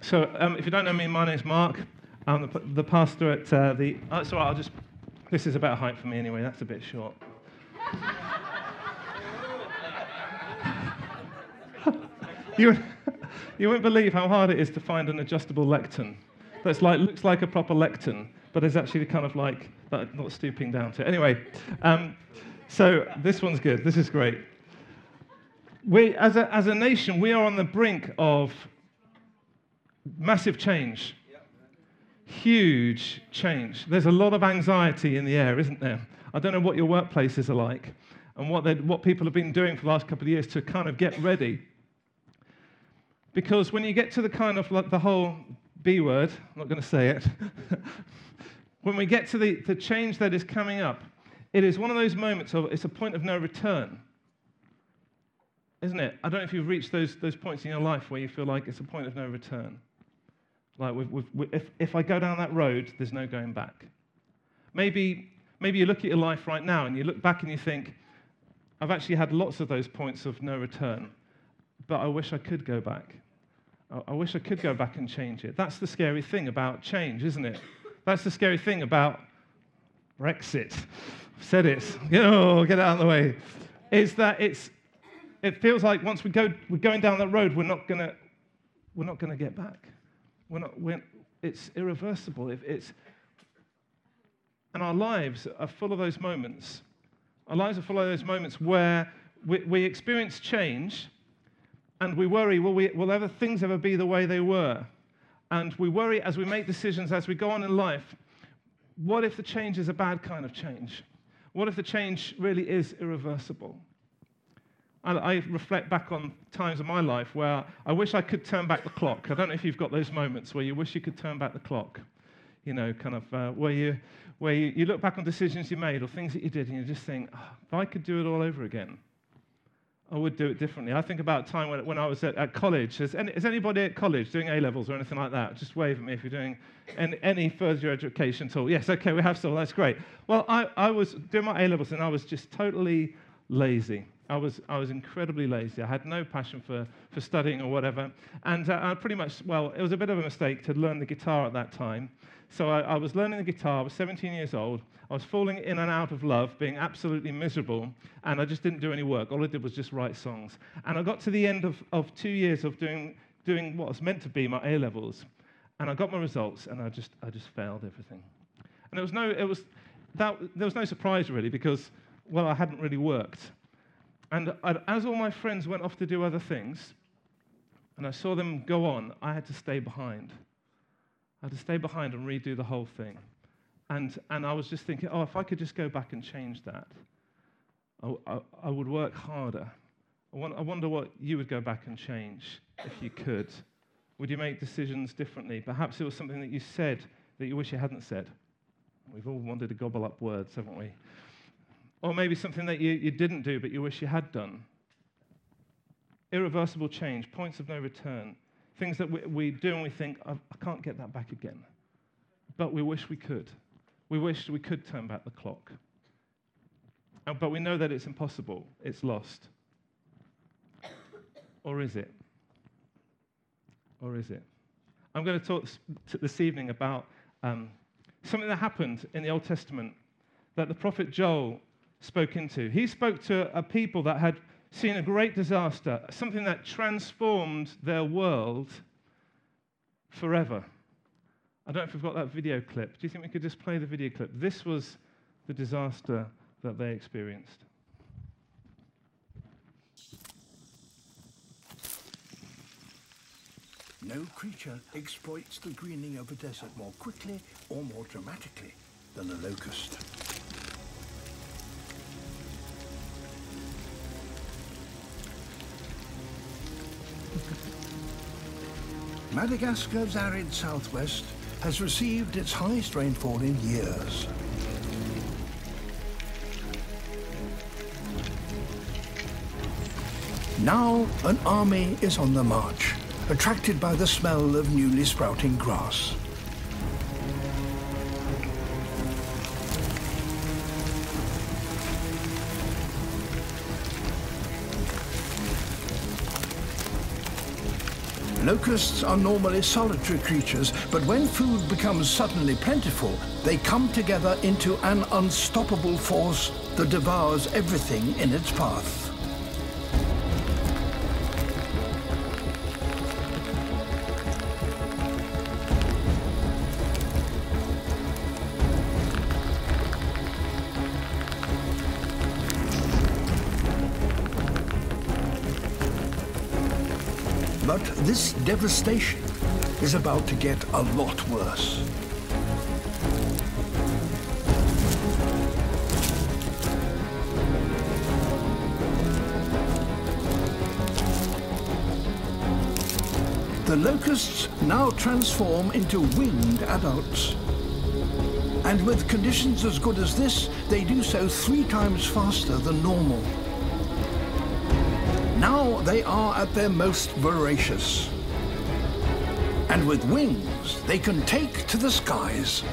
So, if you don't know me, my name's Mark. I'm the pastor at the... Oh, it's all right, this is about height for me anyway, that's a bit short. You wouldn't believe how hard it is to find an adjustable lectern that's looks like a proper lectern, but is actually kind of like not stooping down to it. Anyway, so this one's good. This is great. We, as a nation, we are on the brink of massive change. Huge change. There's a lot of anxiety in the air, isn't there? I don't know what your workplaces are like and what people have been doing for the last couple of years to kind of get ready. Because when you get to the kind of like the whole B word, I'm not going to say it, when we get to the change that is coming up, it is one of those moments of it's a point of no return, isn't it? I don't know if you've reached those points in your life where you feel like it's a point of no return. Like if I go down that road, there's no going back. Maybe you look at your life right now and you look back and you think, I've actually had lots of those points of no return, but I wish I could go back. I wish I could go back and change it. That's the scary thing about change, isn't it? That's the scary thing about Brexit. I've said it. Oh, get it out of the way. Is that it feels like once we're going down that road, we're not gonna get back. It's irreversible. And our lives are full of those moments. Our lives are full of those moments where we experience change, and we worry, will things ever be the way they were? And we worry as we make decisions, as we go on in life, what if the change is a bad kind of change? What if the change really is irreversible? I reflect back on times of my life where I wish I could turn back the clock. I don't know if you've got those moments where you wish you could turn back the clock, kind of where you look back on decisions you made or things that you did and you just think, if I could do it all over again, I would do it differently. I think about a time when I was at college. Is anybody at college doing A-levels or anything like that? Just wave at me if you're doing any further education at all. Yes, okay, we have still. That's great. Well, I was doing my A-levels and I was just totally lazy. I was incredibly lazy. I had no passion for studying or whatever. And I pretty much, it was a bit of a mistake to learn the guitar at that time. So I was learning the guitar. I was 17 years old. I was falling in and out of love, being absolutely miserable, and I just didn't do any work. All I did was just write songs. And I got to the end of 2 years of doing what was meant to be my A-levels, and I got my results, and I just failed everything. And there was no surprise really because, I hadn't really worked. And as all my friends went off to do other things, and I saw them go on, I had to stay behind. I had to stay behind and redo the whole thing. And I was just thinking, if I could just go back and change that, I would work harder. I wonder what you would go back and change if you could. Would you make decisions differently? Perhaps it was something that you said that you wish you hadn't said. We've all wanted to gobble up words, haven't we? Or maybe something that you didn't do but you wish you had done. Irreversible change, points of no return, things that we do and we think, I can't get that back again. But we wish we could. We wish we could turn back the clock. But we know that it's impossible. It's lost. Or is it? Or is it? I'm going to talk this evening about something that happened in the Old Testament that the prophet Joel spoke into. He spoke to a people that had seen a great disaster, something that transformed their world forever. I don't know if we've got that video clip. Do you think we could just play the video clip? This was the disaster that they experienced. No creature exploits the greening of a desert more quickly or more dramatically than a locust. Madagascar's arid southwest has received its highest rainfall in years. Now an army is on the march, attracted by the smell of newly sprouting grass. Locusts are normally solitary creatures, but when food becomes suddenly plentiful, they come together into an unstoppable force that devours everything in its path. But this devastation is about to get a lot worse. The locusts now transform into winged adults. And with conditions as good as this, they do so 3 times faster than normal. Now they are at their most voracious. And with wings, they can take to the skies.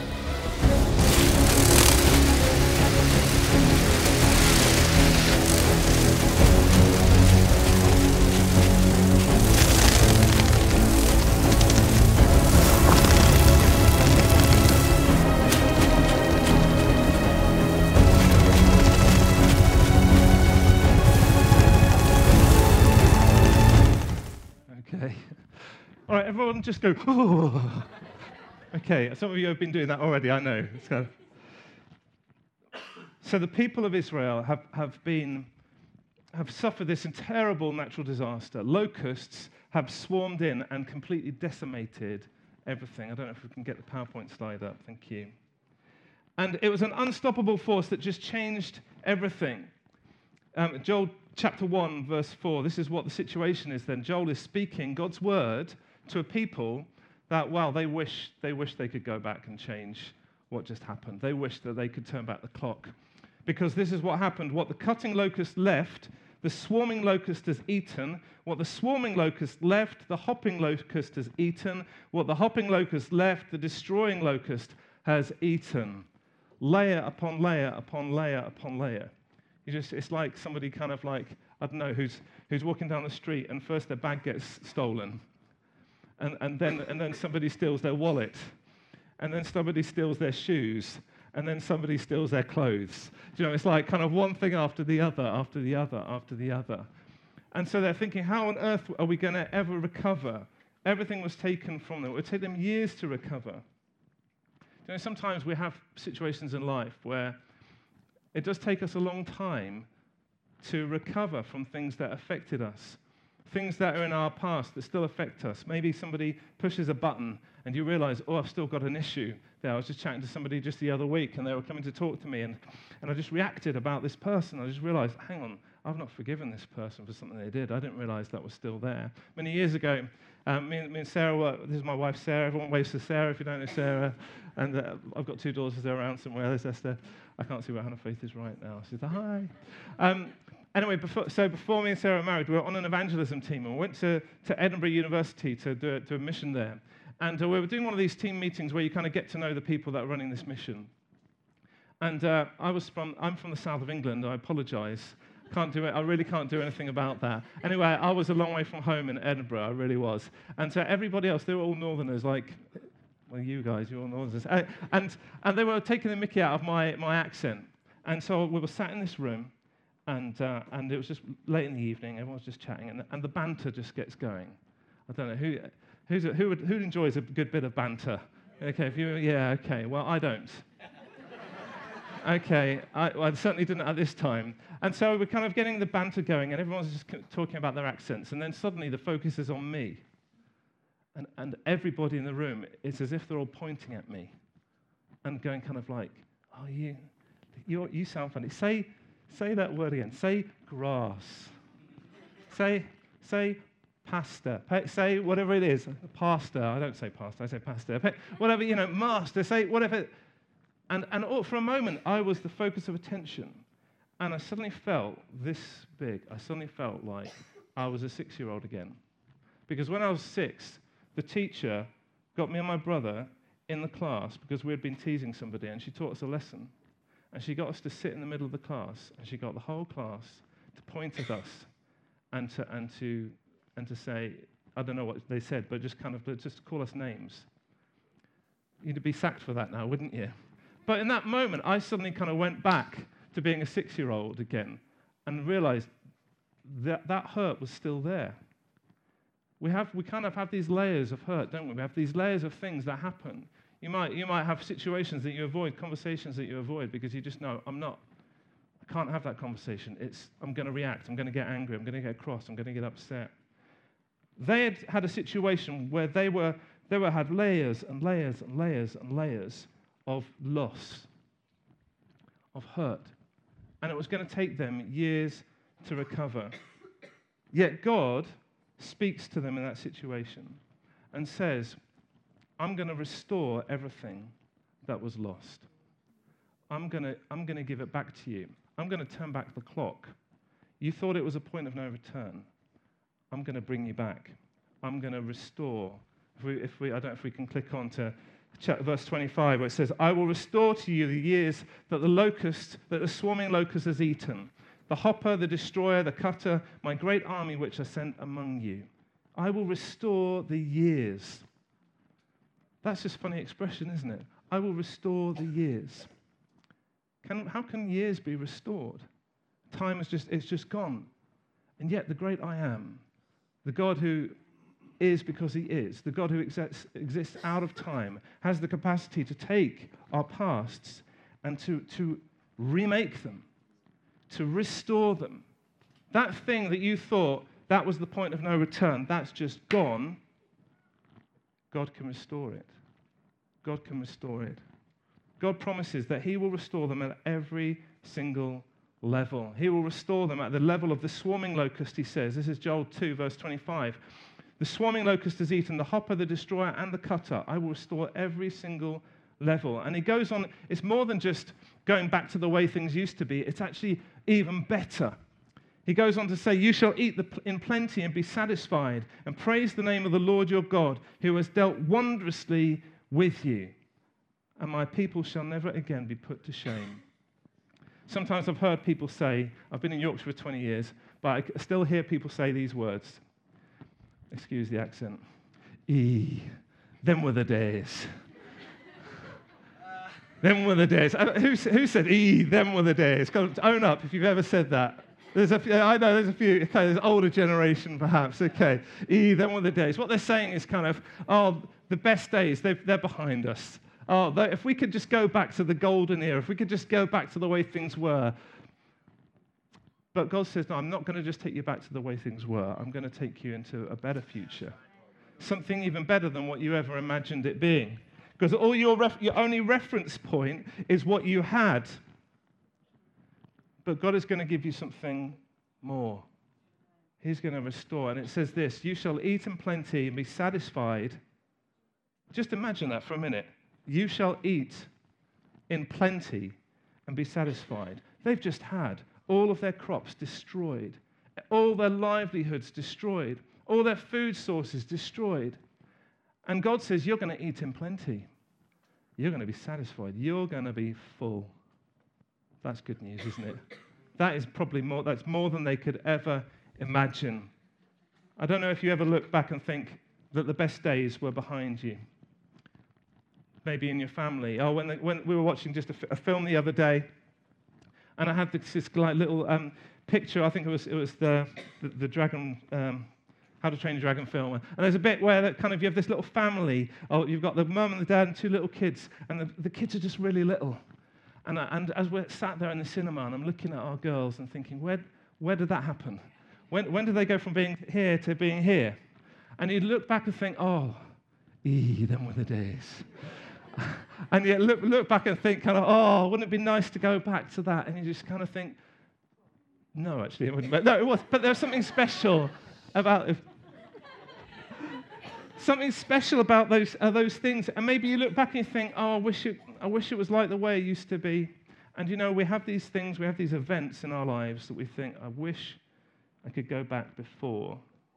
Okay. All right, everyone just go, oh. Okay, some of you have been doing that already, I know. So the people of Israel have suffered this terrible natural disaster. Locusts have swarmed in and completely decimated everything. I don't know if we can get the PowerPoint slide up, thank you. And it was an unstoppable force that just changed everything. Joel chapter 1, verse 4, this is what the situation is then. Joel is speaking God's word to a people that, well, they wish they could go back and change what just happened. They wish that they could turn back the clock. Because this is what happened. What the cutting locust left, the swarming locust has eaten. What the swarming locust left, the hopping locust has eaten. What the hopping locust left, the destroying locust has eaten. Layer upon layer upon layer upon layer. It's like somebody kind of like, I don't know, who's walking down the street and first their bag gets stolen. And then somebody steals their wallet. And then somebody steals their shoes. And then somebody steals their clothes. You know, it's like kind of one thing after the other, after the other, after the other. And so they're thinking, how on earth are we going to ever recover? Everything was taken from them. It would take them years to recover. You know, sometimes we have situations in life where it does take us a long time to recover from things that affected us, things that are in our past that still affect us. Maybe somebody pushes a button and you realize, oh, I've still got an issue there. I was just chatting to somebody just the other week and they were coming to talk to me and I just reacted about this person. I just realized, hang on, I've not forgiven this person for something they did. I didn't realize that was still there. Many years ago, me and Sarah this is my wife, Sarah. Everyone waves to Sarah if you don't know Sarah. And I've got 2 daughters there around somewhere. There's Esther. I can't see where Hannah Faith is right now. She's like, hi. Anyway, before me and Sarah were married, we were on an evangelism team, and we went to Edinburgh University to do a mission there. And we were doing one of these team meetings where you kind of get to know the people that are running this mission. And I'm from the south of England. I apologise. Can't do it. I really can't do anything about that. Anyway, I was a long way from home in Edinburgh. I really was. And so everybody else, they were all northerners, like, well, you guys, you're all northerners. And they were taking the mickey out of my accent. And so we were sat in this room, and it was just late in the evening. Everyone was just chatting, and the banter just gets going. I don't know who enjoys a good bit of banter. Okay, okay. Well, I don't. Okay, I certainly didn't at this time. And so we're kind of getting the banter going, and everyone's just talking about their accents. And then suddenly the focus is on me. And everybody in the room, it's as if they're all pointing at me and going kind of like, oh, you sound funny. Say that word again. Say grass. Say pasta. Say whatever it is. Pasta. I don't say pasta. I say pasta. Whatever, master. Say whatever. And for a moment, I was the focus of attention. And I suddenly felt this big. I suddenly felt like I was a 6-year-old again. Because when I was 6, the teacher got me and my brother in the class because we had been teasing somebody, and she taught us a lesson. And she got us to sit in the middle of the class, and she got the whole class to point at us and to say, I don't know what they said, but just call us names. You'd be sacked for that now, wouldn't you? But in that moment, I suddenly kind of went back to being a 6-year-old again and realized that that hurt was still there. We kind of have these layers of hurt, don't we? We have these layers of things that happen. You might have situations that you avoid, conversations that you avoid because you just know, I can't have that conversation. I'm going to react. I'm going to get angry. I'm going to get cross. I'm going to get upset. They had a situation where they had layers and layers and layers and layers of loss, of hurt. And it was going to take them years to recover. Yet God speaks to them in that situation and says, I'm going to restore everything that was lost. I'm going to give it back to you. I'm going to turn back the clock. You thought it was a point of no return. I'm going to bring you back. I'm going to restore. I don't know if we can click on to verse 25, where it says, I will restore to you the years that the swarming locust has eaten, the hopper, the destroyer, the cutter, my great army which I sent among you. I will restore the years. That's just a funny expression, isn't it? I will restore the years. How can years be restored? Time it's just gone. And yet the great I am, the God who is because he is, the God who exists out of time, has the capacity to take our pasts and to remake them, to restore them. That thing that you thought that was the point of no return, that's just gone. God can restore it. God can restore it. God promises that he will restore them at every single level. He will restore them at the level of the swarming locust, he says. This is Joel 2, verse 25. The swarming locust has eaten the hopper, the destroyer, and the cutter. I will restore every single level. And he goes on, it's more than just going back to the way things used to be. It's actually even better. He goes on to say, you shall eat in plenty and be satisfied, and praise the name of the Lord your God, who has dealt wondrously with you. And my people shall never again be put to shame. Sometimes I've heard people say, I've been in Yorkshire for 20 years, but I still hear people say these words. Excuse the accent. Them were the days. Them were the days. Who said, them were the days? Go, own up if you've ever said that. I know there's a few, okay, there's older generation perhaps, okay. Them were the days. What they're saying is kind of, the best days, they're behind us. If we could just go back to the golden era, if we could just go back to the way things were. But God says, no, I'm not going to just take you back to the way things were. I'm going to take you into a better future. Something even better than what you ever imagined it being. Because all your only reference point is what you had. But God is going to give you something more. He's going to restore. And it says this, you shall eat in plenty and be satisfied. Just imagine that for a minute. You shall eat in plenty and be satisfied. They've just had all of their crops destroyed, all their livelihoods destroyed, all their food sources destroyed. And God says, you're going to eat in plenty. You're going to be satisfied. You're going to be full. That's good news, isn't it? That is probably more, that's more than they could ever imagine. I don't know if you ever look back and think that the best days were behind you. Maybe in your family. When we were watching just a film the other day, and I had this like little picture. I think it was the Dragon, How to Train Your Dragon film. And there's a bit where that kind of you have this little family. You've got the mum and the dad and 2 little kids, and the kids are just really little. And as we're sat there in the cinema, and I'm looking at our girls and thinking, where did that happen? When did they go from being here to being here? And you look back and think, them were the days. And you look back and think kind of, wouldn't it be nice to go back to that? And you just kind of think, no, actually, it wouldn't. No, it was. But there's something special about those things. And maybe you look back and you think, I wish it was like the way it used to be. And we have these things, we have these events in our lives that we think, I wish I could go back before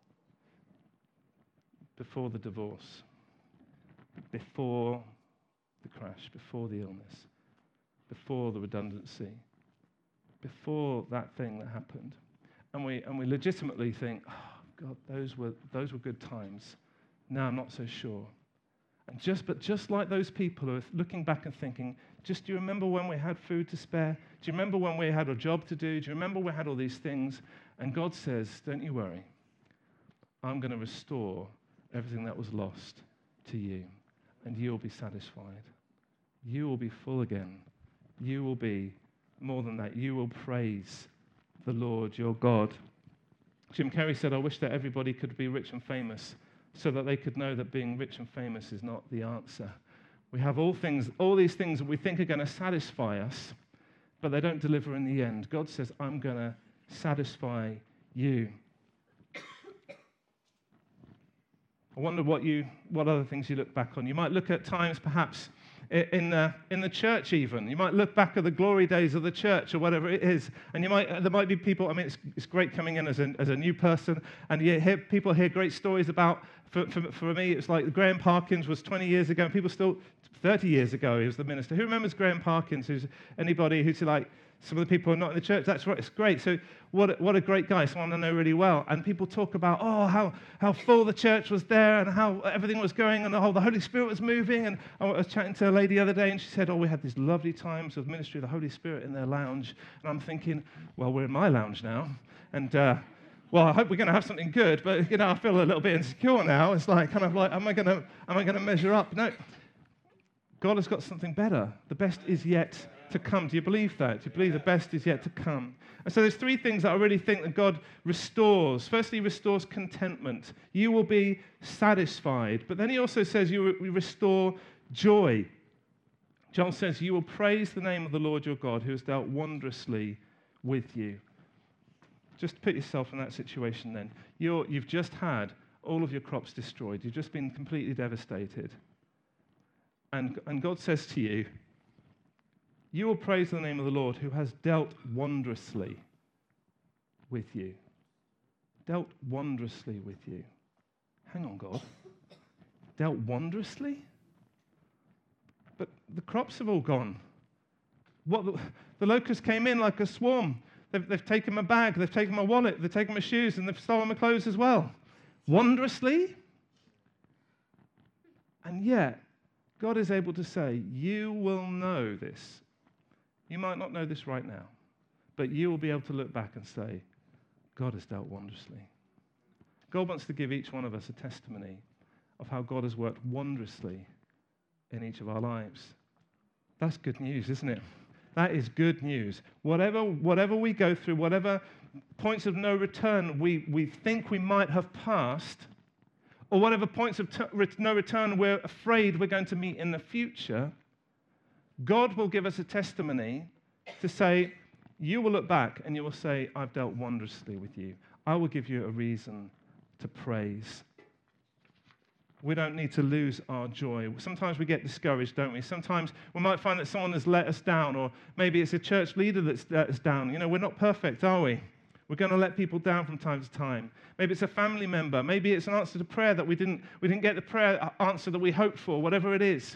the divorce, before the crash, before the illness, before the redundancy, before that thing that happened. And we legitimately think, God, those were good times. Now I'm not so sure. And just like those people who are looking back and thinking, do you remember when we had food to spare? Do you remember when we had a job to do? Do you remember we had all these things? And God says, don't you worry. I'm going to restore everything that was lost to you, and you'll be satisfied. You will be full again. You will be more than that. You will praise the Lord your God. Jim Carrey said, I wish that everybody could be rich and famous so that they could know that being rich and famous is not the answer. We have all these things that we think are going to satisfy us, but they don't deliver in the end. God says, I'm going to satisfy you. I wonder what other things you look back on. You might look at times perhaps in the church even. You might look back at the glory days of the church or whatever it is, and there might be people, I mean, it's great coming in as a new person, and people hear great stories about, for me, it's like Graham Parkins was 20 years ago, and people still, 30 years ago, he was the minister. Who remembers Graham Parkins? Anybody who's like, some of the people who are not in the church, that's right, it's great. So what a great guy, someone I know really well. And people talk about, how full the church was there and how everything was going and the Holy Spirit was moving. And I was chatting to a lady the other day and she said, we had these lovely times of ministry of the Holy Spirit in their lounge. And I'm thinking, well, we're in my lounge now. And, I hope we're going to have something good, but, I feel a little bit insecure now. It's like, kind of like, am I going to measure up? No. God has got something better. The best is yet to come. Do you believe that? Do you believe the best is yet to come? And so there's three things that I really think that God restores. Firstly, he restores contentment. You will be satisfied. But then he also says you restore joy. John says you will praise the name of the Lord your God who has dealt wondrously with you. Just put yourself in that situation then. You've just had all of your crops destroyed. You've just been completely devastated. And God says to you, you will praise the name of the Lord who has dealt wondrously with you. Dealt wondrously with you. Hang on, God. Dealt wondrously? But the crops have all gone. The locusts came in like a swarm. They've taken my bag, they've taken my wallet, they've taken my shoes, and they've stolen my clothes as well. Wondrously? And yet, God is able to say, you will know this. You might not know this right now, but you will be able to look back and say, God has dealt wondrously. God wants to give each one of us a testimony of how God has worked wondrously in each of our lives. That's good news, isn't it? That is good news. Whatever we go through, whatever points of no return we think we might have passed, or whatever points of no return we're afraid we're going to meet in the future, God will give us a testimony to say, you will look back and you will say, I've dealt wondrously with you. I will give you a reason to praise. We don't need to lose our joy. Sometimes we get discouraged, don't we? Sometimes we might find that someone has let us down, or maybe it's a church leader that's let us down. We're not perfect, are we? We're going to let people down from time to time. Maybe it's a family member. Maybe it's an answer to prayer that we didn't get the prayer answer that we hoped for, whatever it is.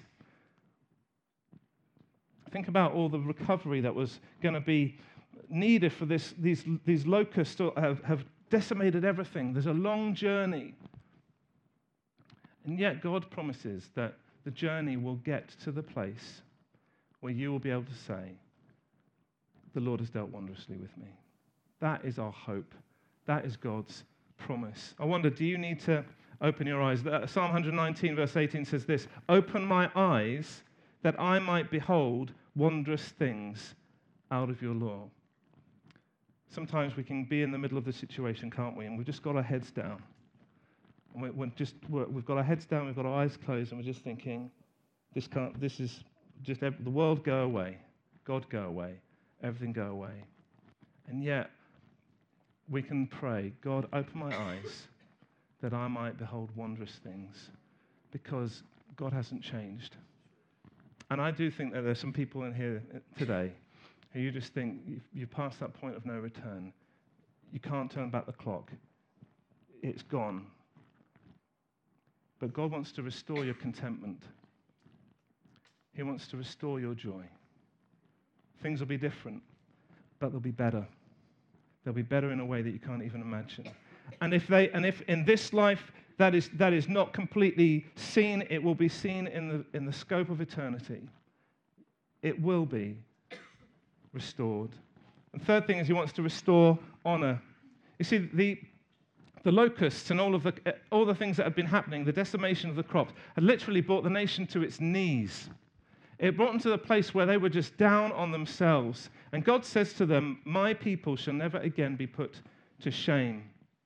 Think about all the recovery that was going to be needed for these locusts to have decimated everything. There's a long journey. And yet God promises that the journey will get to the place where you will be able to say, the Lord has dealt wondrously with me. That is our hope. That is God's promise. I wonder, do you need to open your eyes? Psalm 119 verse 18 says this, open my eyes that I might behold wondrous things out of your law. Sometimes we can be in the middle of the situation, can't we? And we've just got our heads down. And we've got our heads down, we've got our eyes closed, and we're just thinking, this is just the world go away, God go away, everything go away. And yet, we can pray, God, open my eyes that I might behold wondrous things, because God hasn't changed. And I do think that there's some people in here today who you just think you've passed that point of no return. You can't turn back the clock. It's gone. But God wants to restore your contentment. He wants to restore your joy. Things will be different, but they'll be better. They'll be better in a way that you can't even imagine. And if in this life that is not completely seen, it will be seen in the scope of eternity. It will be restored. And third thing is he wants to restore honor. You see, the locusts and all the things that had been happening, the decimation of the crops, had literally brought the nation to its knees. It brought them to the place where they were just down on themselves. And God says to them, my people shall never again be put to shame.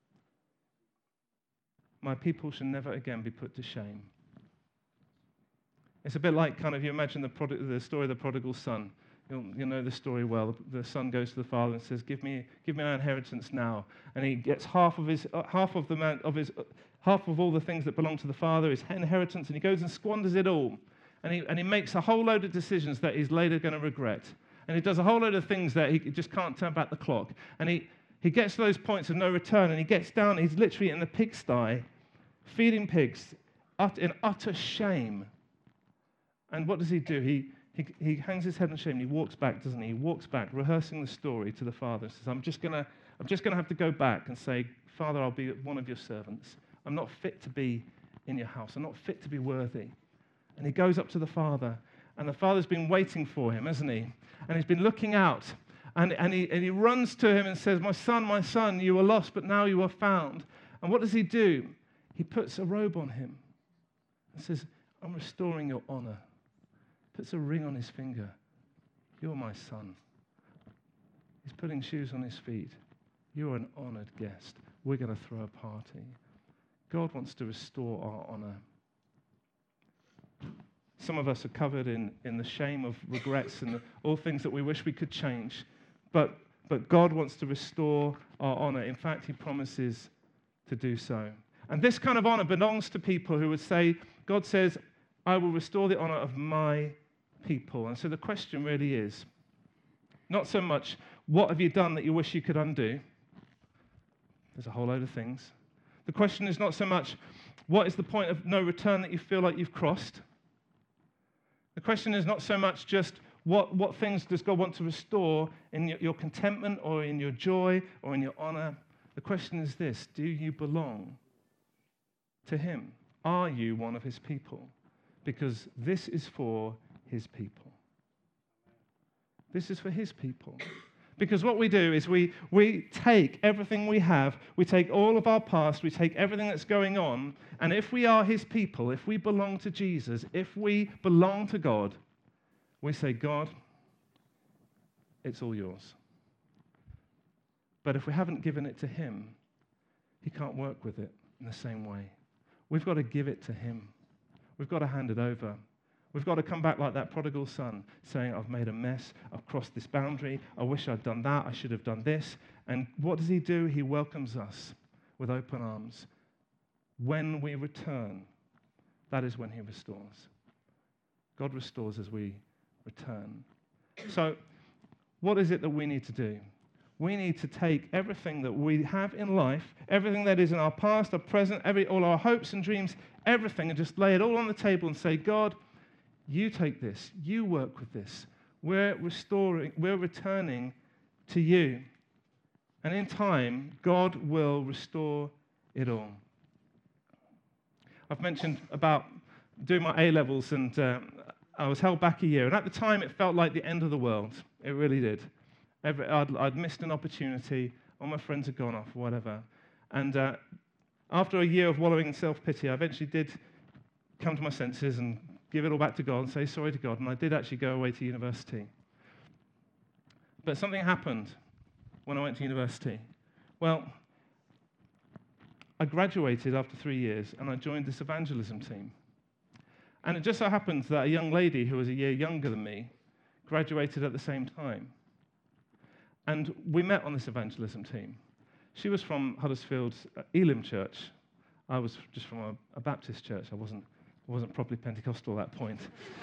My people shall never again be put to shame. It's a bit like you imagine the story of the prodigal son. You know the story well. The son goes to the father and says, "Give me my inheritance now." And he gets half of all the things that belong to the father, his inheritance, and he goes and squanders it all. And he makes a whole load of decisions that he's later going to regret. And he does a whole load of things that he just can't turn back the clock. And he gets to those points of no return, and he gets down. He's literally in the pigsty, feeding pigs, in utter shame. And what does he do? He hangs his head in shame. And he walks back, doesn't he? He walks back, rehearsing the story to the father. He says, I'm just gonna have to go back and say, Father, I'll be one of your servants. I'm not fit to be in your house. I'm not fit to be worthy. And he goes up to the father, and the father's been waiting for him, hasn't he? And he's been looking out, and he runs to him and says, my son, you were lost, but now you are found. And what does he do? He puts a robe on him and says, I'm restoring your honor. Puts a ring on his finger. You're my son. He's putting shoes on his feet. You're an honored guest. We're going to throw a party. God wants to restore our honor. Some of us are covered in the shame of regrets and all things that we wish we could change. But God wants to restore our honor. In fact, he promises to do so. And this kind of honor belongs to people who would say, God says, I will restore the honor of my people. And so the question really is, not so much, what have you done that you wish you could undo? There's a whole load of things. The question is not so much, what is the point of no return that you feel like you've crossed? The question is not so much just, what things does God want to restore in your contentment or in your joy or in your honor? The question is this, do you belong to him? Are you one of his people? Because this is for his people. This is for his people. Because what we do is we take everything we have, we take all of our past, we take everything that's going on, and if we are his people, if we belong to Jesus, if we belong to God, we say, God, it's all yours. But if we haven't given it to him, he can't work with it in the same way. We've got to give it to him. We've got to hand it over. We've got to come back like that prodigal son, saying, I've made a mess, I've crossed this boundary, I wish I'd done that, I should have done this. And what does he do? He welcomes us with open arms. When we return, that is when he restores. God restores as we return. So, what is it that we need to do? We need to take everything that we have in life, everything that is in our past, our present, all our hopes and dreams, everything, and just lay it all on the table and say, God, you take this, you work with this. We're returning to you. And in time, God will restore it all. I've mentioned about doing my A-levels, and I was held back a year. And at the time, it felt like the end of the world. It really did. I'd missed an opportunity, all my friends had gone off, whatever. And after a year of wallowing in self-pity, I eventually did come to my senses and give it all back to God and say sorry to God. And I did actually go away to university. But something happened when I went to university. Well, I graduated after 3 years, and I joined this evangelism team. And it just so happens that a young lady who was a year younger than me graduated at the same time. And we met on this evangelism team. She was from Huddersfield's Elim Church. I was just from a Baptist church. I wasn't properly Pentecostal at that point.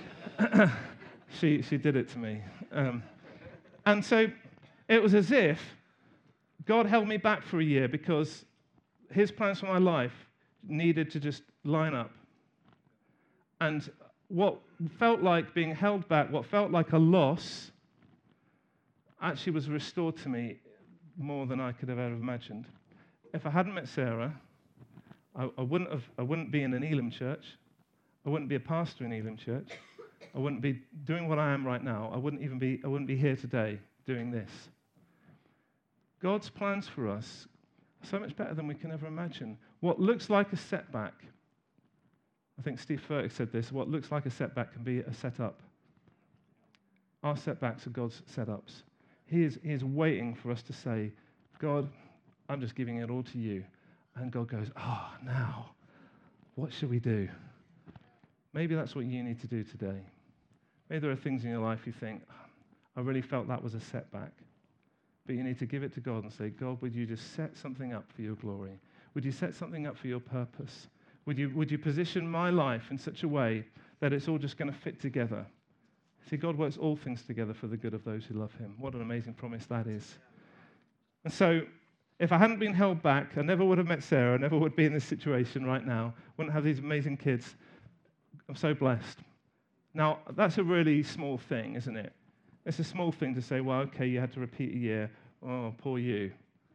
She did it to me. And so it was as if God held me back for a year because his plans for my life needed to just line up. And what felt like being held back, what felt like a loss, actually was restored to me more than I could have ever imagined. if I hadn't met Sarah, I wouldn't be in an Elim church. I wouldn't be a pastor in Elim church. I wouldn't be doing what I am right now. I wouldn't be here today doing this. God's plans for us are so much better than we can ever imagine. What looks like a setback, I think Steve Furtick said this, what looks like a setback can be a setup. Our setbacks are God's setups. He is waiting for us to say, God, I'm just giving it all to you. And God goes, now, what should we do? Maybe that's what you need to do today. Maybe there are things in your life you think, I really felt that was a setback. But you need to give it to God and say, God, would you just set something up for your glory? Would you set something up for your purpose? Would you position my life in such a way that it's all just going to fit together? See, God works all things together for the good of those who love him. What an amazing promise that is. And so, if I hadn't been held back, I never would have met Sarah, I never would be in this situation right now, wouldn't have these amazing kids. I'm so blessed. Now, that's a really small thing, isn't it? It's a small thing to say, well, okay, you had to repeat a year. Oh, poor you.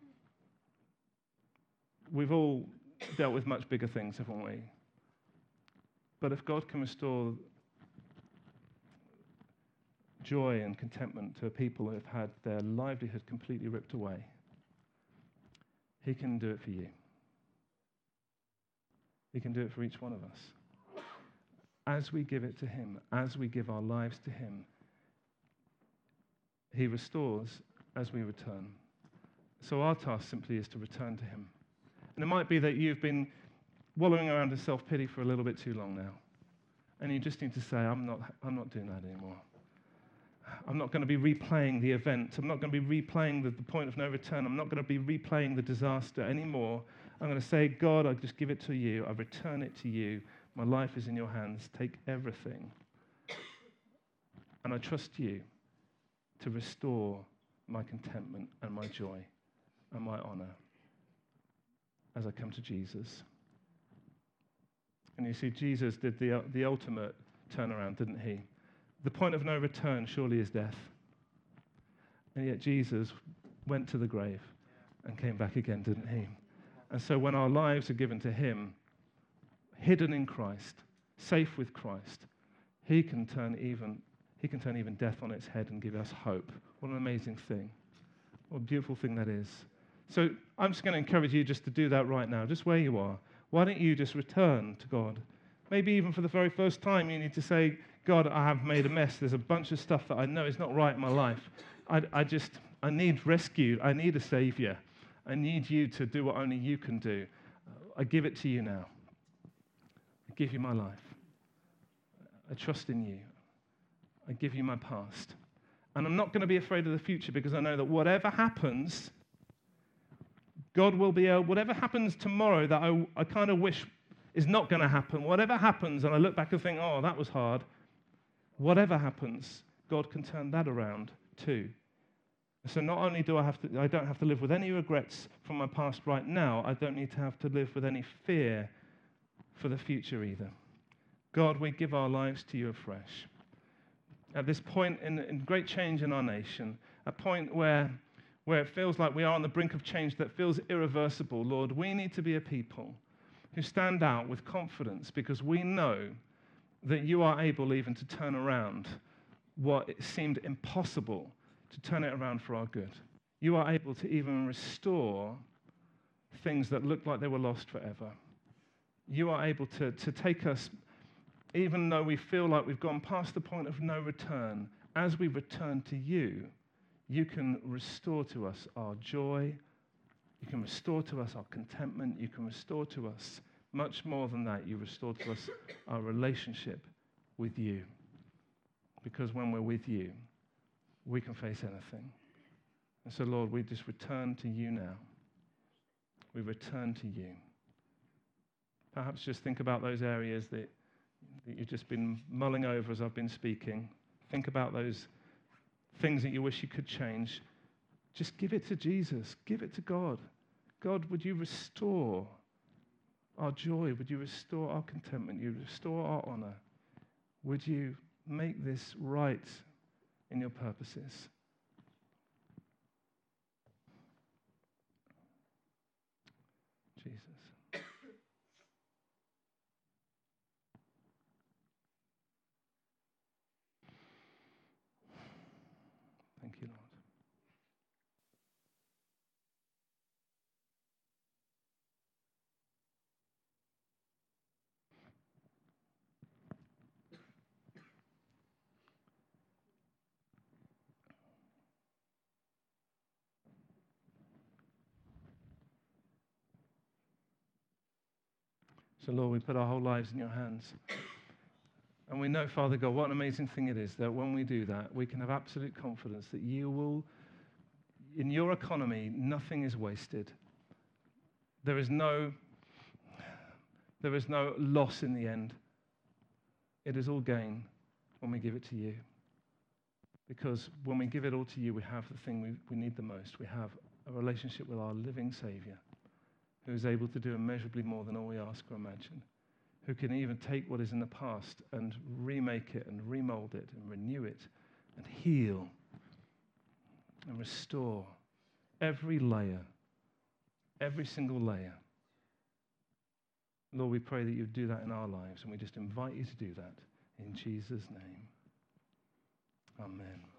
We've all dealt with much bigger things, haven't we? But if God can restore joy and contentment to people who have had their livelihood completely ripped away, he can do it for you. He can do it for each one of us. As we give it to him, as we give our lives to him, he restores as we return. So our task simply is to return to him. And it might be that you've been wallowing around in self-pity for a little bit too long now. And you just need to say, I'm not doing that anymore. I'm not going to be replaying the event. I'm not going to be replaying the point of no return. I'm not going to be replaying the disaster anymore. I'm going to say, God, I just give it to you. I return it to you. My life is in your hands. Take everything. And I trust you to restore my contentment and my joy and my honor as I come to Jesus. And you see, Jesus did the ultimate turnaround, didn't he? The point of no return surely is death. And yet Jesus went to the grave and came back again, didn't he? And so when our lives are given to him, hidden in Christ, safe with Christ, he can turn even death on its head and give us hope. What an amazing thing. What a beautiful thing that is. So I'm just going to encourage you just to do that right now, just where you are. Why don't you just return to God? Maybe even for the very first time you need to say, God, I have made a mess. There's a bunch of stuff that I know is not right in my life. I need rescue. I need a savior. I need you to do what only you can do. I give it to you now. I give you my life. I trust in you. I give you my past. And I'm not going to be afraid of the future because I know that whatever happens, God will be able, whatever happens tomorrow that I kind of wish is not going to happen, whatever happens, and I look back and think, oh, that was hard, whatever happens, God can turn that around too. So not only I don't have to live with any regrets from my past right now, I don't need to have to live with any fear for the future either. God, we give our lives to you afresh. At this point in great change in our nation, a point where it feels like we are on the brink of change that feels irreversible, Lord, we need to be a people who stand out with confidence because we know that you are able even to turn around what it seemed impossible, to turn it around for our good. You are able to even restore things that looked like they were lost forever. You are able to take us, even though we feel like we've gone past the point of no return, as we return to you, you can restore to us our joy. You can restore to us our contentment. You can restore to us, much more than that, you restore to us our relationship with you. Because when we're with you, we can face anything. And so, Lord, we just return to you now. We return to you. Perhaps just think about those areas that you've just been mulling over as I've been speaking. Think about those things that you wish you could change. Just give it to Jesus. Give it to God. God, would you restore our joy? Would you restore our contentment? Would you restore our honor? Would you make this right in your purposes? So, Lord, we put our whole lives in your hands. And we know, Father God, what an amazing thing it is that when we do that, we can have absolute confidence that you will, in your economy, nothing is wasted. There is no loss in the end. It is all gain when we give it to you. Because when we give it all to you, we have the thing we need the most. We have a relationship with our living Savior, who is able to do immeasurably more than all we ask or imagine, who can even take what is in the past and remake it and remold it and renew it and heal and restore every layer, every single layer. Lord, we pray that you do that in our lives, and we just invite you to do that in Jesus' name. Amen.